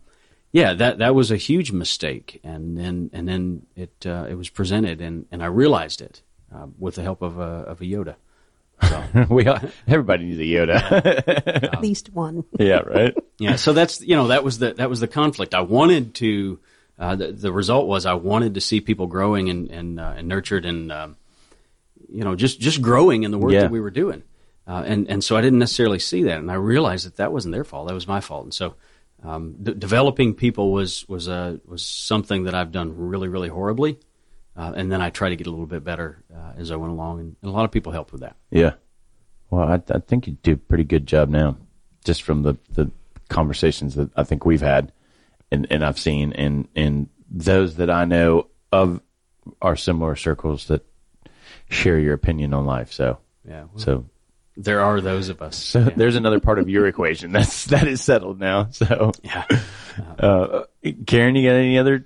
yeah, that that was a huge mistake, and then and then it uh, it was presented, and, and I realized it uh, with the help of a of a Yoda. So. we all, everybody needs a Yoda. At least one. Yeah, right. Yeah, so that's you know that was the that was the conflict. I wanted to. Uh, the, the result was I wanted to see people growing and and, uh, and nurtured and um, you know just, just growing in the work yeah. that we were doing, uh, and and so I didn't necessarily see that, and I realized that that wasn't their fault. That was my fault, and so um, d- developing people was was uh, was something that I've done really really horribly. Uh, and then I try to get a little bit better uh, as I went along, and, and a lot of people helped with that. Yeah. Well, I, I think you do a pretty good job now, just from the, the conversations that I think we've had and, and I've seen, and, and those that I know of are similar circles that share your opinion on life. So, yeah. Well, so there are those of us. So yeah. there's another part of your equation that's that is settled now. So, yeah. Uh, uh, Karen, you got any other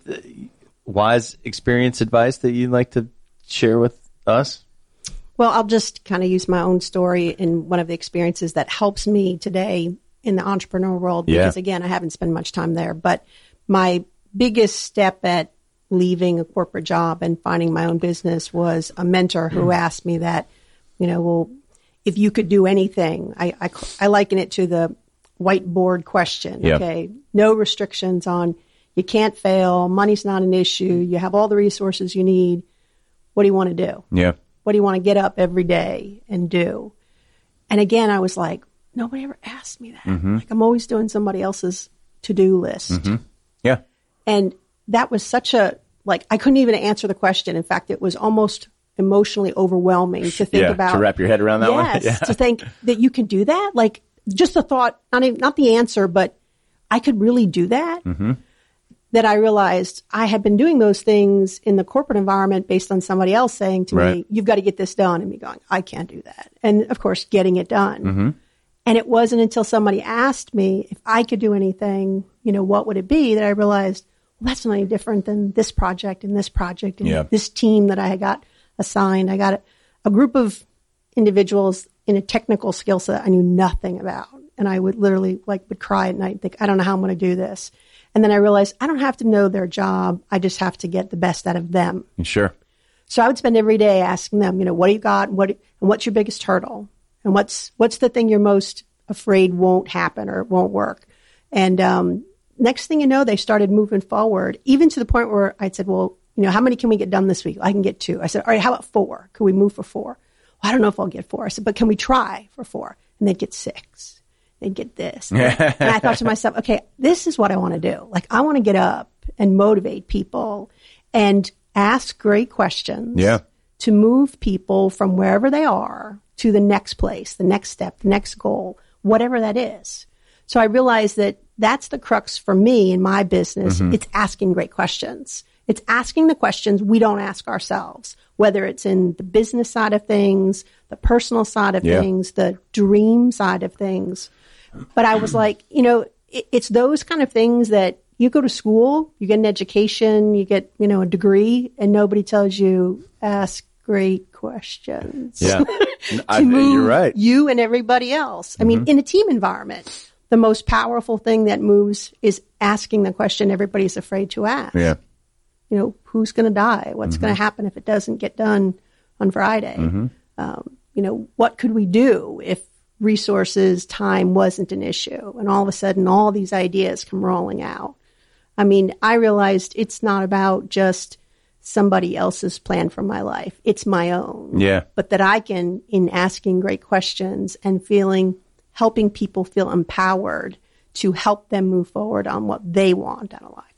wise experience advice that you'd like to share with us? Well, I'll just kind of use my own story in one of the experiences that helps me today in the entrepreneur world, because yeah. again, I haven't spent much time there, but my biggest step at leaving a corporate job and finding my own business was a mentor who mm. asked me that, you know, well, if you could do anything, I, I, I liken it to the whiteboard question. Yeah. Okay. No restrictions on, you can't fail. Money's not an issue. You have all the resources you need. What do you want to do? Yeah. What do you want to get up every day and do? And again, I was like, nobody ever asked me that. Mm-hmm. Like, I'm always doing somebody else's to-do list. Mm-hmm. Yeah. And that was such a, like, I couldn't even answer the question. In fact, it was almost emotionally overwhelming to think yeah, about. To wrap your head around that yes, one. Yeah. To think that you can do that. Like, just the thought, not even, not the answer, but I could really do that. Mm-hmm. That I realized I had been doing those things in the corporate environment based on somebody else saying to right. me, you've got to get this done. And me going, I can't do that. And of course, getting it done. Mm-hmm. And it wasn't until somebody asked me if I could do anything, you know, what would it be, that I realized, well, that's not any different than this project and this project and yeah. this team that I had got assigned. I got a, a group of individuals in a technical skill set I knew nothing about. And I would literally like would cry at night and think, I don't know how I'm going to do this. And then I realized I don't have to know their job. I just have to get the best out of them. Sure. So I would spend every day asking them, you know, what do you got? What, and what's your biggest hurdle? And what's, what's the thing you're most afraid won't happen or won't work? And, um, next thing you know, they started moving forward, even to the point where I'd said, well, you know, how many can we get done this week? I can get two. I said, all right, how about four? Could we move for four? Well, I don't know if I'll get four. I said, but can we try for four? And they'd get six. They'd get this. And I thought to myself, okay, this is what I want to do. Like, I want to get up and motivate people and ask great questions yeah. to move people from wherever they are to the next place, the next step, the next goal, whatever that is. So I realized that that's the crux for me in my business. Mm-hmm. It's asking great questions. It's asking the questions we don't ask ourselves, whether it's in the business side of things, the personal side of yeah. things, the dream side of things. But I was like, you know, it, it's those kind of things that you go to school, you get an education, you get, you know, a degree, and nobody tells you ask great questions. Yeah, to I, move you're right. You and everybody else. I mm-hmm. mean, in a team environment, the most powerful thing that moves is asking the question everybody's afraid to ask. Yeah. You know, who's going to die? What's mm-hmm. going to happen if it doesn't get done on Friday? Mm-hmm. Um, you know, what could we do if resources, time wasn't an issue? And all of a sudden, all these ideas come rolling out. I mean, I realized it's not about just somebody else's plan for my life. It's my own. Yeah. But that I can, in asking great questions and feeling, helping people feel empowered to help them move forward on what they want out of life.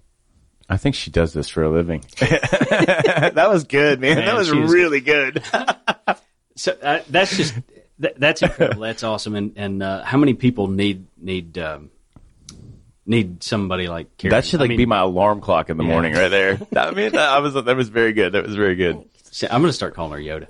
I think she does this for a living. That was good, man. man that was really good. So uh, that's just that, that's incredible. That's awesome. And and uh, how many people need need um, need somebody like Karen? That should like I mean, be my alarm clock in the yeah. morning, right there. I mean, that, I was that was very good. That was very good. So I'm going to start calling her Yoda.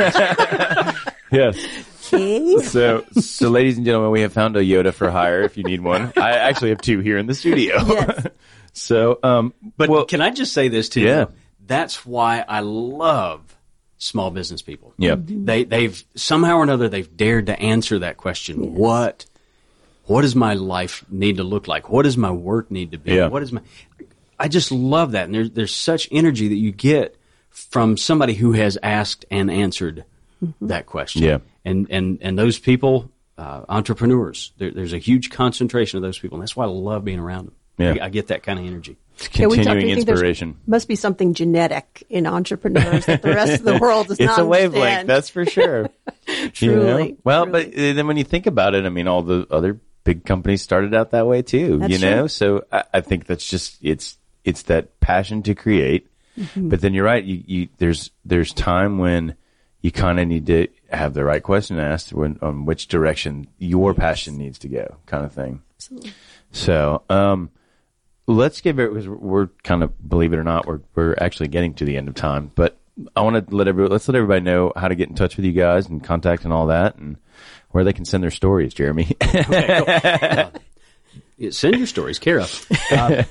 Yes. Okay. So, so, ladies and gentlemen, we have found a Yoda for hire. If you need one, I actually have two here in the studio. Yes. So, um, but well, can I just say this too? Yeah. That's why I love small business people. Yeah. They they've somehow or another they've dared to answer that question. Yes. What what does my life need to look like? What does my work need to be? Yeah. What is my? I just love that, and there's there's such energy that you get from somebody who has asked and answered mm-hmm. that question. Yeah, and and and those people, uh, entrepreneurs, there, there's a huge concentration of those people, and that's why I love being around them. Yeah. I, I get that kind of energy. It's continuing yeah, inspiration. Must be something genetic in entrepreneurs that the rest of the world does it's not a wavelength, understand. that's for sure. Truly. You know? Well, truly. but then when you think about it, I mean, all the other big companies started out that way too. That's you know, true. so I, I think that's just it's it's that passion to create. Mm-hmm. But then you're right. You, you there's there's time when you kind of need to have the right question asked when on which direction your passion needs to go, kind of thing. Absolutely. So, um, let's give it because we're kind of, believe it or not, we're we're actually getting to the end of time. But I want to let everybody let's let everybody know how to get in touch with you guys and contact and all that, and where they can send their stories. Jeremy, Okay, cool. uh, send your stories, Kara. Uh,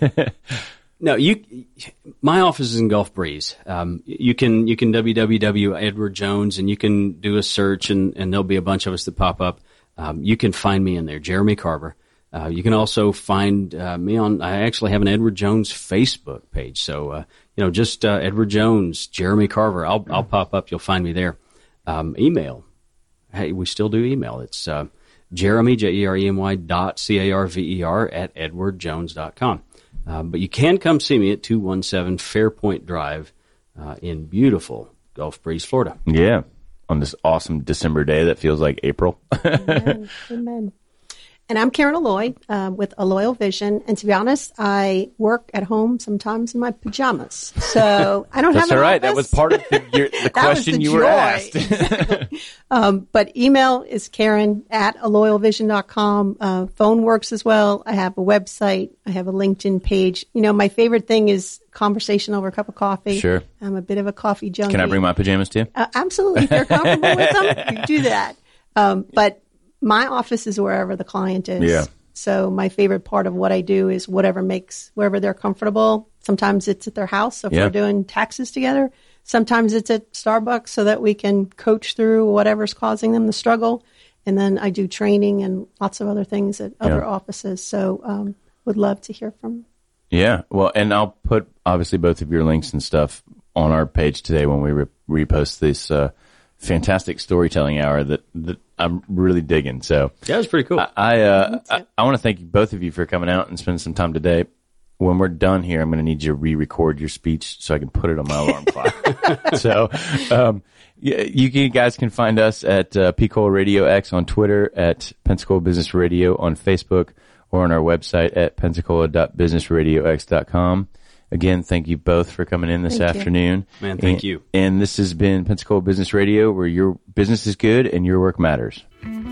no, you. My office is in Gulf Breeze. Um, you can you can w w w dot edward jones and you can do a search, and, and there'll be a bunch of us that pop up. Um, you can find me in there, Jeremy Carver. Uh, you can also find uh, me on, I actually have an Edward Jones Facebook page. So, uh, you know, just uh, Edward Jones, Jeremy Carver. I'll I'll pop up. You'll find me there. Um, email. Hey, we still do email. It's uh, Jeremy, J E R E M Y dot C A R V E R at edward jones dot com. Uh, but you can come see me at two one seven Fairpoint Drive uh, in beautiful Gulf Breeze, Florida. yeah, on this awesome December day that feels like April. Amen. Amen. And I'm Karen Alloy uh, with Alloyal Vision. And to be honest, I work at home sometimes in my pajamas. So I don't That's have an all right. That office. was part of the, your, the question the you were joy. asked. Exactly. um, but email is Karen at alloyal vision dot com. Uh, phone works as well. I have a website. I have a LinkedIn page. You know, my favorite thing is conversation over a cup of coffee. Sure. I'm a bit of a coffee junkie. Can I bring my pajamas too? Uh, absolutely. If you're comfortable with them, you do that. Um, but my office is wherever the client is. Yeah. So my favorite part of what I do is whatever makes, wherever they're comfortable. Sometimes it's at their house. So if Yeah. we're doing taxes together, sometimes it's at Starbucks so that we can coach through whatever's causing them the struggle. And then I do training and lots of other things at other Yeah. offices. So um, would love to hear from Yeah. Well, and I'll put obviously both of your links and stuff on our page today when we re- repost this uh, fantastic storytelling hour that, that I'm really digging. So That was pretty cool. I I, uh, I, I want to thank both of you for coming out and spending some time today. When we're done here, I'm going to need you to re-record your speech so I can put it on my alarm clock. So, um, you, you guys can find us at uh, Pensacola Radio X on Twitter, at Pensacola Business Radio on Facebook, or on our website at pensacola dot business radio x dot com. Again, thank you both for coming in this Thank you. afternoon. Man, thank and, you. And this has been Pensacola Business Radio, where your business is good and your work matters.